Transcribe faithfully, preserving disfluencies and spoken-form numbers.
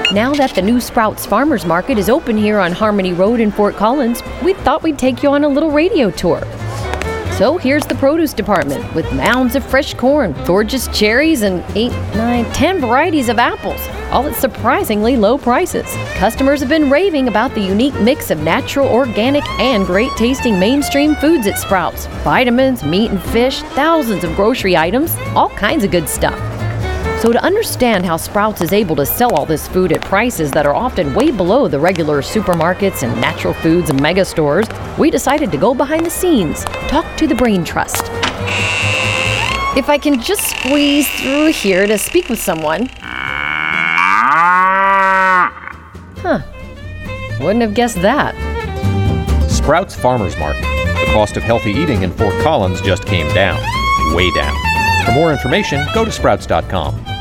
Now that the new Sprouts Farmers Market is open here on Harmony Road in Fort Collins, we thought we'd take you on a little radio tour. So here's the produce department with mounds of fresh corn, gorgeous cherries, and eight, nine, ten varieties of apples, all at surprisingly low prices. Customers have been raving about the unique mix of natural, organic, and great-tasting mainstream foods at Sprouts. Vitamins, meat and fish, thousands of grocery items, all kinds of good stuff. So to understand how Sprouts is able to sell all this food at prices that are often way below the regular supermarkets and natural foods and mega stores, we decided to go behind the scenes, talk to the Brain Trust. If I can just squeeze through here to speak with someone. Huh. Wouldn't have guessed that. Sprouts Farmers Market. The cost of healthy eating in Fort Collins just came down. Way down. For more information, go to sprouts dot com.